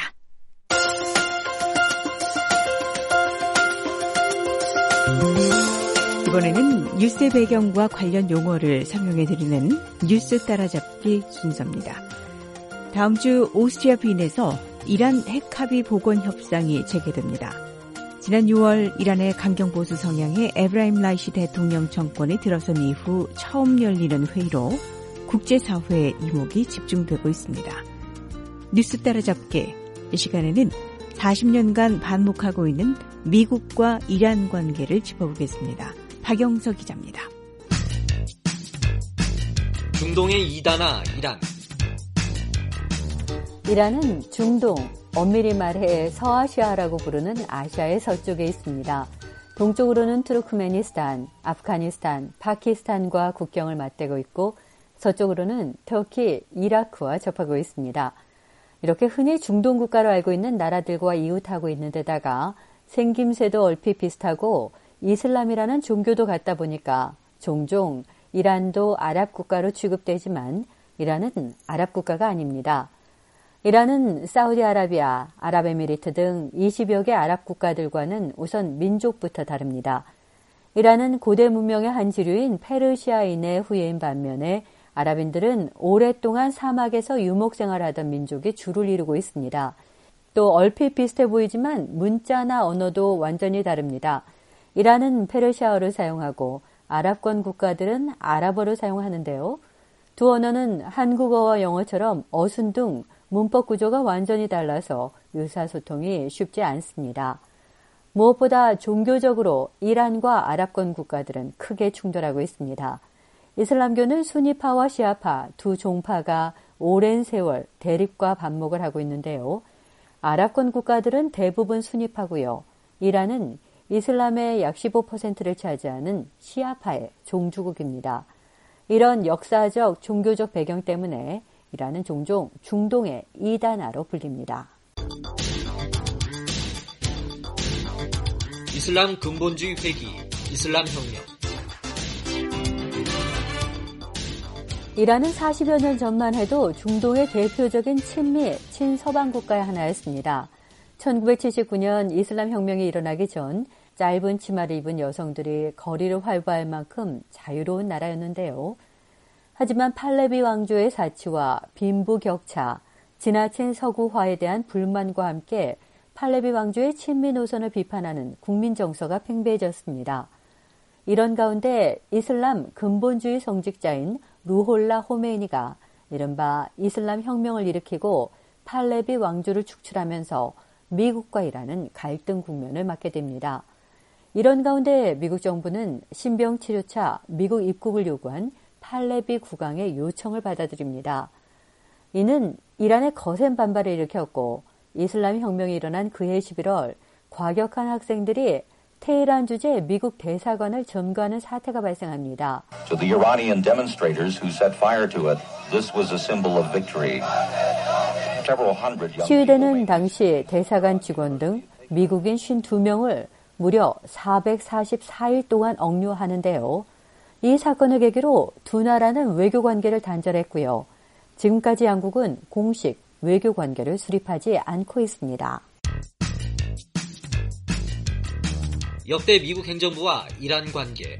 이번에는 뉴스의 배경과 관련 용어를 설명해드리는 뉴스 따라잡기 순서입니다. 다음 주 오스트리아 빈에서 이란 핵합의 복원 협상이 재개됩니다. 지난 6월 이란의 강경보수 성향의 에브라임 라이시 대통령 정권이 들어선 이후 처음 열리는 회의로 국제사회의 이목이 집중되고 있습니다. 뉴스 따라잡기, 이 시간에는 40년간 반목하고 있는 미국과 이란 관계를 짚어보겠습니다. 박영서 기자입니다. 중동의 이다나 이란. 이란은 중동, 엄밀히 말해 서아시아라고 부르는 아시아의 서쪽에 있습니다. 동쪽으로는 투르크메니스탄, 아프가니스탄, 파키스탄과 국경을 맞대고 있고 서쪽으로는 터키, 이라크와 접하고 있습니다. 이렇게 흔히 중동 국가로 알고 있는 나라들과 이웃하고 있는 데다가 생김새도 얼핏 비슷하고 이슬람이라는 종교도 같다 보니까 종종 이란도 아랍 국가로 취급되지만 이란은 아랍 국가가 아닙니다. 이란은 사우디아라비아, 아랍에미리트 등 20여 개 아랍 국가들과는 우선 민족부터 다릅니다. 이란은 고대 문명의 한 지류인 페르시아인의 후예인 반면에 아랍인들은 오랫동안 사막에서 유목 생활하던 민족이 주를 이루고 있습니다. 또 얼핏 비슷해 보이지만 문자나 언어도 완전히 다릅니다. 이란은 페르시아어를 사용하고 아랍권 국가들은 아랍어를 사용하는데요. 두 언어는 한국어와 영어처럼 어순둥, 문법 구조가 완전히 달라서 의사소통이 쉽지 않습니다. 무엇보다 종교적으로 이란과 아랍권 국가들은 크게 충돌하고 있습니다. 이슬람교는 수니파와 시아파 두 종파가 오랜 세월 대립과 반목을 하고 있는데요. 아랍권 국가들은 대부분 수니파고요. 이란은 이슬람의 약 15%를 차지하는 시아파의 종주국입니다. 이런 역사적, 종교적 배경 때문에 이란은 종종 중동의 이단아로 불립니다. 이슬람 근본주의 회기, 이슬람 혁명. 이란은 40여 년 전만 해도 중동의 대표적인 친미, 친서방 국가의 하나였습니다. 1979년 이슬람 혁명이 일어나기 전 짧은 치마를 입은 여성들이 거리를 활보할 만큼 자유로운 나라였는데요. 하지만 팔레비 왕조의 사치와 빈부격차, 지나친 서구화에 대한 불만과 함께 팔레비 왕조의 친미 노선을 비판하는 국민 정서가 팽배해졌습니다. 이런 가운데 이슬람 근본주의 성직자인 루홀라 호메이니가 이른바 이슬람 혁명을 일으키고 팔레비 왕조를 축출하면서 미국과 이란은 갈등 국면을 맞게 됩니다. 이런 가운데 미국 정부는 신병치료차 미국 입국을 요구한 팔레비 국왕의 요청을 받아들입니다. 이는 이란의 거센 반발을 일으켰고 이슬람 혁명이 일어난 그해 11월 과격한 학생들이 테헤란 주재 미국 대사관을 점거하는 사태가 발생합니다. To the Iranian demonstrators who set fire to it, this was a symbol of victory. 시위대는 당시 대사관 직원 등 미국인 52명을 무려 444일 동안 억류하는데요. 이 사건을 계기로 두 나라는 외교 관계를 단절했고요. 지금까지 양국은 공식 외교 관계를 수립하지 않고 있습니다. 역대 미국 행정부와 이란 관계.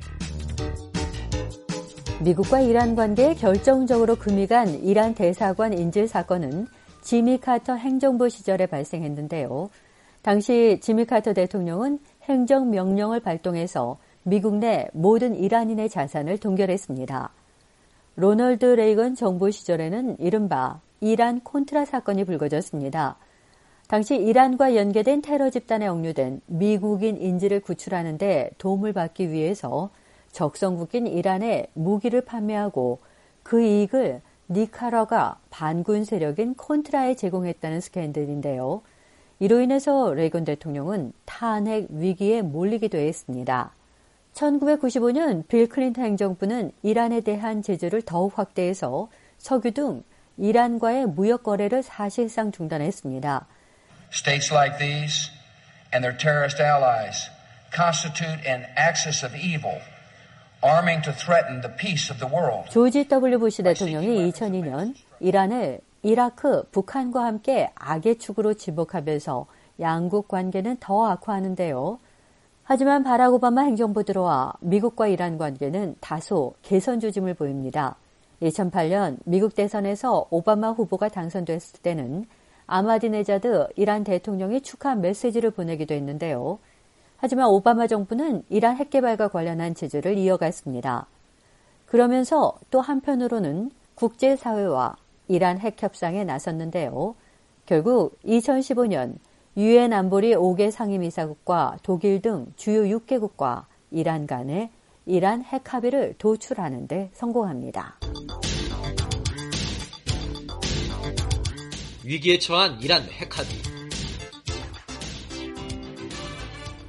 미국과 이란 관계에 결정적으로 금이 간 이란 대사관 인질 사건은 지미 카터 행정부 시절에 발생했는데요. 당시 지미 카터 대통령은 행정명령을 발동해서 미국 내 모든 이란인의 자산을 동결했습니다. 로널드 레이건 정부 시절에는 이른바 이란 콘트라 사건이 불거졌습니다. 당시 이란과 연계된 테러 집단에 억류된 미국인 인질을 구출하는 데 도움을 받기 위해서 적성국인 이란에 무기를 판매하고 그 이익을 니카라과 반군 세력인 콘트라에 제공했다는 스캔들인데요. 이로 인해서 레이건 대통령은 탄핵 위기에 몰리기도 했습니다. 1995년 빌 클린턴 행정부는 이란에 대한 제재를 더욱 확대해서 석유 등 이란과의 무역 거래를 사실상 중단했습니다. States like these and their terrorist allies constitute an axis of evil, arming to threaten the peace of the world. 조지 W. 부시 대통령이 2002년 이란을 이라크, 북한과 함께 악의 축으로 지목하면서 양국 관계는 더 악화하는데요. 하지만 바락 오바마 행정부 들어와 미국과 이란 관계는 다소 개선 조짐을 보입니다. 2008년 미국 대선에서 오바마 후보가 당선됐을 때는 아마디네자드 이란 대통령이 축하 메시지를 보내기도 했는데요. 하지만 오바마 정부는 이란 핵개발과 관련한 제재를 이어갔습니다. 그러면서 또 한편으로는 국제사회와 이란 핵협상에 나섰는데요. 결국 2015년 유엔 안보리 5개 상임이사국과 독일 등 주요 6개국과 이란 간에 이란 핵 합의를 도출하는 데 성공합니다. 위기에 처한 이란 핵 합의.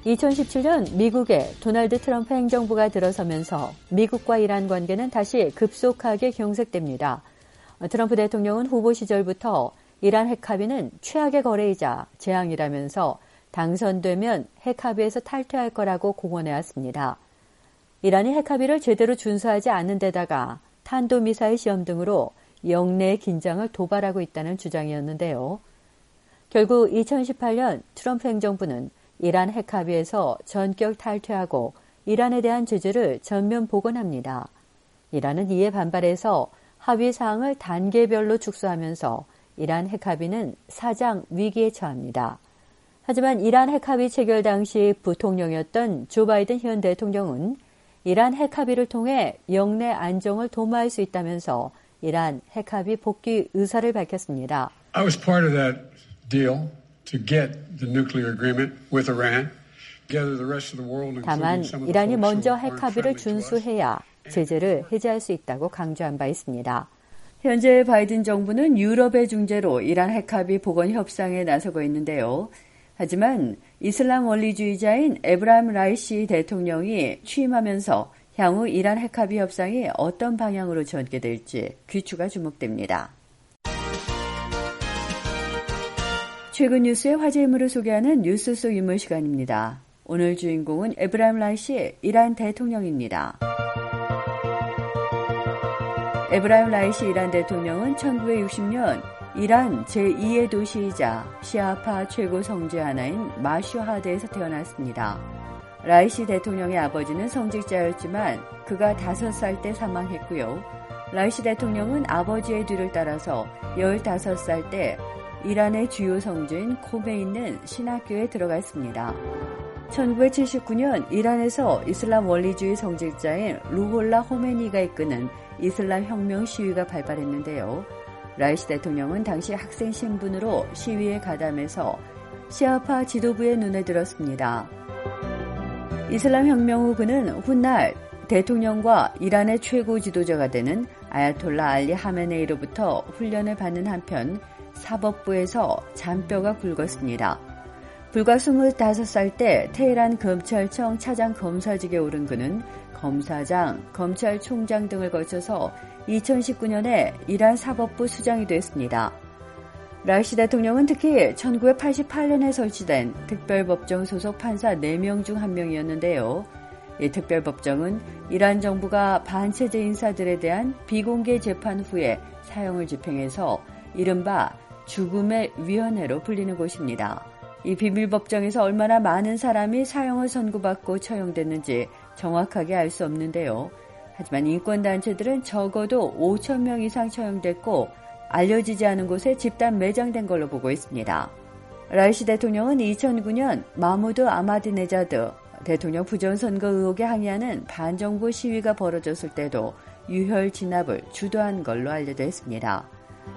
2017년 미국의 도널드 트럼프 행정부가 들어서면서 미국과 이란 관계는 다시 급속하게 경색됩니다. 트럼프 대통령은 후보 시절부터 이란 핵합의는 최악의 거래이자 재앙이라면서 당선되면 핵합의에서 탈퇴할 거라고 공언해왔습니다. 이란이 핵합의를 제대로 준수하지 않는 데다가 탄도미사일 시험 등으로 영내 긴장을 도발하고 있다는 주장이었는데요. 결국 2018년 트럼프 행정부는 이란 핵합의에서 전격 탈퇴하고 이란에 대한 제재를 전면 복원합니다. 이란은 이에 반발해서 합의 사항을 단계별로 축소하면서 이란 핵합의는 사장 위기에 처합니다. 하지만 이란 핵합의 체결 당시 부통령이었던 조 바이든 현 대통령은 이란 핵합의를 통해 영내 안정을 도모할 수 있다면서 이란 핵합의 복귀 의사를 밝혔습니다. I was part of that deal to get the nuclear agreement with Iran. 다만 이란이 먼저 핵합의를 준수해야 제재를 해제할 수 있다고 강조한 바 있습니다. 현재 바이든 정부는 유럽의 중재로 이란 핵합의 복원 협상에 나서고 있는데요. 하지만 이슬람 원리주의자인 에브라임 라이시 대통령이 취임하면서 향후 이란 핵합의 협상이 어떤 방향으로 전개될지 귀추가 주목됩니다. 최근 뉴스의 화제 인물을 소개하는 뉴스 속 인물 시간입니다. 오늘 주인공은 에브라임 라이시 이란 대통령입니다. 에브라임 라이시 이란 대통령은 1960년 이란 제2의 도시이자 시아파 최고 성지 하나인 마슈하드에서 태어났습니다. 라이시 대통령의 아버지는 성직자였지만 그가 5살 때 사망했고요. 라이시 대통령은 아버지의 뒤를 따라서 15살 때 이란의 주요 성지인 콤에 있는 신학교에 들어갔습니다. 1979년 이란에서 이슬람 원리주의 성직자인 루홀라 호메니가 이끄는 이슬람 혁명 시위가 발발했는데요. 라이시 대통령은 당시 학생 신분으로 시위에 가담해서 시아파 지도부의 눈에 들었습니다. 이슬람 혁명 후 그는 훗날 대통령과 이란의 최고 지도자가 되는 아야톨라 알리 하메네이로부터 훈련을 받는 한편 사법부에서 잔뼈가 굵었습니다. 불과 25살 때 테헤란 검찰청 차장 검사직에 오른 그는 검사장, 검찰총장 등을 거쳐서 2019년에 이란 사법부 수장이 됐습니다. 라이시 대통령은 특히 1988년에 설치된 특별법정 소속 판사 4명 중 1명이었는데요. 이 특별법정은 이란 정부가 반체제 인사들에 대한 비공개 재판 후에 사형을 집행해서 이른바 죽음의 위원회로 불리는 곳입니다. 이 비밀법정에서 얼마나 많은 사람이 사형을 선고받고 처형됐는지 정확하게 알 수 없는데요. 하지만 인권단체들은 적어도 5,000명 이상 처형됐고 알려지지 않은 곳에 집단 매장된 걸로 보고 있습니다. 라이시 대통령은 2009년 마무드 아마디네자드 대통령 부정선거 의혹에 항의하는 반정부 시위가 벌어졌을 때도 유혈 진압을 주도한 걸로 알려져 있습니다.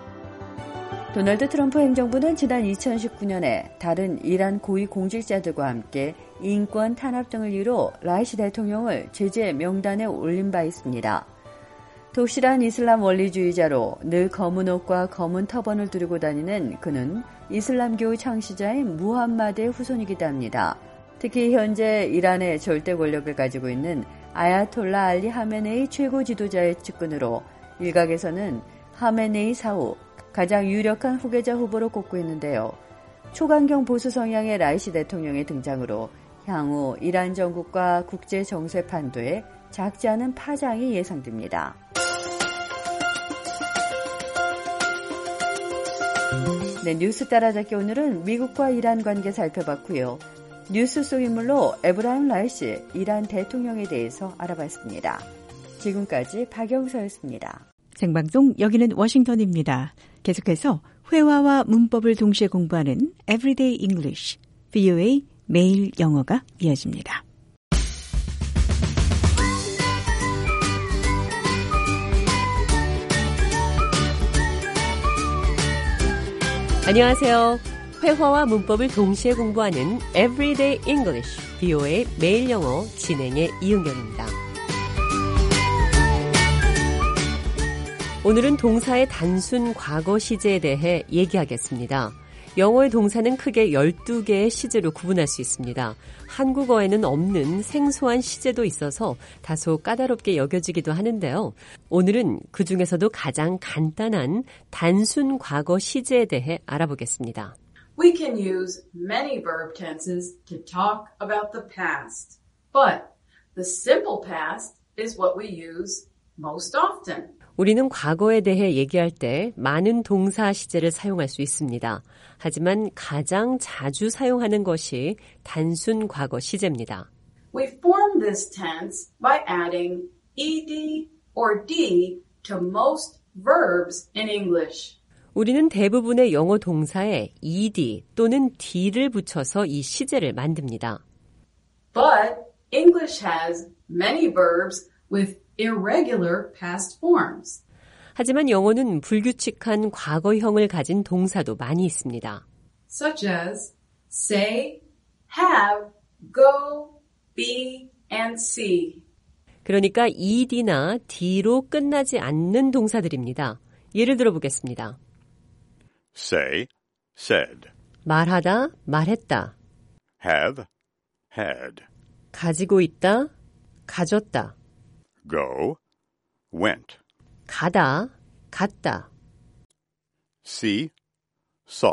도널드 트럼프 행정부는 지난 2019년에 다른 이란 고위 공직자들과 함께 인권 탄압 등을 이유로 라이시 대통령을 제재 명단에 올린 바 있습니다. 독실한 이슬람 원리주의자로 늘 검은 옷과 검은 터번을 두르고 다니는 그는 이슬람교 창시자인 무함마드의 후손이기도 합니다. 특히 현재 이란의 절대 권력을 가지고 있는 아야톨라 알리 하메네이 최고 지도자의 측근으로 일각에서는 하메네이 사후 가장 유력한 후계자 후보로 꼽고 있는데요. 초강경 보수 성향의 라이시 대통령의 등장으로 향후 이란 정국과 국제 정세 판도에 작지 않은 파장이 예상됩니다. 네, 뉴스 따라잡기 오늘은 미국과 이란 관계 살펴봤고요. 뉴스 속 인물로 에브라임 라이시 이란 대통령에 대해서 알아봤습니다. 지금까지 박영서였습니다. 생방송 여기는 워싱턴입니다. 계속해서 회화와 문법을 동시에 공부하는 Everyday English, VOA 매일 영어가 이어집니다. 안녕하세요. 회화와 문법을 동시에 공부하는 Everyday English, VOA 매일 영어 진행의 이은경입니다. 오늘은 동사의 단순 과거 시제에 대해 얘기하겠습니다. 영어의 동사는 크게 12개의 시제로 구분할 수 있습니다. 한국어에는 없는 생소한 시제도 있어서 다소 까다롭게 여겨지기도 하는데요. 오늘은 그중에서도 가장 간단한 단순 과거 시제에 대해 알아보겠습니다. We can use many verb tenses to talk about the past, but the simple past is what we use most often. 우리는 과거에 대해 얘기할 때 많은 동사 시제를 사용할 수 있습니다. 하지만 가장 자주 사용하는 것이 단순 과거 시제입니다. We form this tense by adding ed or d to most verbs in English. 우리는 대부분의 영어 동사에 ed 또는 d를 붙여서 이 시제를 만듭니다. But English has many verbs with irregular past forms. 하지만 영어는 불규칙한 과거형을 가진 동사도 많이 있습니다. Such as say, have, go, be, and see. 그러니까 ed나 d로 끝나지 않는 동사들입니다. 예를 들어 보겠습니다. Say, said. 말하다, 말했다. Have, had. 가지고 있다, 가졌다. Go, went. 가다, 갔다. See, saw.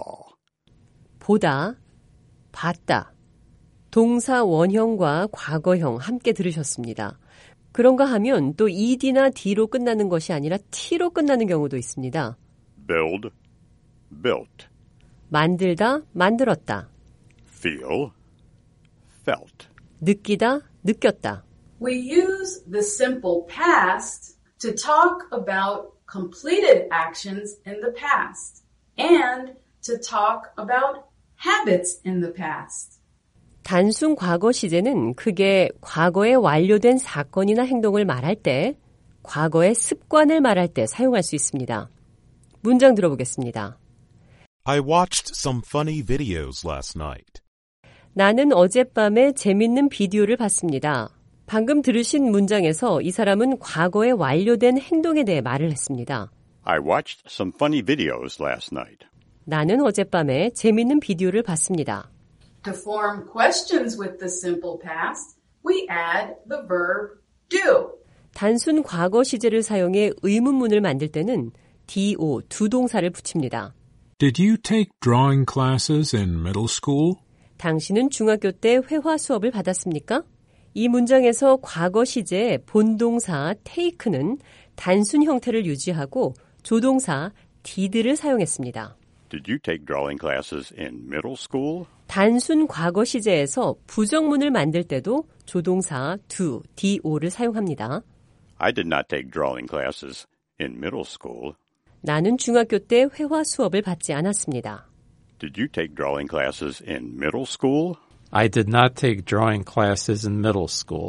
보다, 봤다. 동사 원형과 과거형 함께 들으셨습니다. 그런가 하면 또 ed나 d로 끝나는 것이 아니라 t로 끝나는 경우도 있습니다. Build, built. 만들다, 만들었다. Feel, felt. 느끼다, 느꼈다. We use the simple past to talk about completed actions in the past and to talk about habits in the past. 단순 과거 시제는 크게 과거에 완료된 사건이나 행동을 말할 때, 과거의 습관을 말할 때 사용할 수 있습니다. 문장 들어보겠습니다. I watched some funny videos last night. 나는 어젯밤에 재밌는 비디오를 봤습니다. 방금 들으신 문장에서 이 사람은 과거에 완료된 행동에 대해 말을 했습니다. I watched some funny videos last night. 나는 어젯밤에 재밌는 비디오를 봤습니다. To form questions with the simple past, we add the verb do. 단순 과거 시제를 사용해 의문문을 만들 때는 do, 두 동사를 붙입니다. Did you take drawing classes in middle school? 당신은 중학교 때 회화 수업을 받았습니까? 이 문장에서 과거 시제의 본동사 take는 단순 형태를 유지하고 조동사 did를 사용했습니다. Did you take drawing classes in middle school? 단순 과거 시제에서 부정문을 만들 때도 조동사 do, do를 사용합니다. I did not take drawing classes in middle school. 나는 중학교 때 회화 수업을 받지 않았습니다. Did you take drawing classes in middle school? I did not take drawing classes in middle school.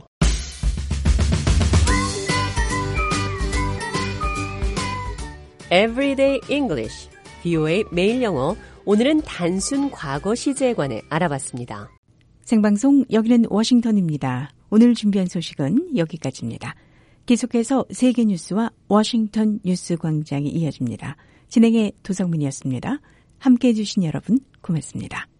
Everyday English, VOA 매일 영어. 오늘은 단순 과거 시제에 관해 알아봤습니다. 생방송 여기는 워싱턴입니다. 오늘 준비한 소식은 여기까지입니다. 계속해서 세계 뉴스와 워싱턴 뉴스 광장이 이어집니다. 진행의 도성민이었습니다. 함께해 주신 여러분 고맙습니다.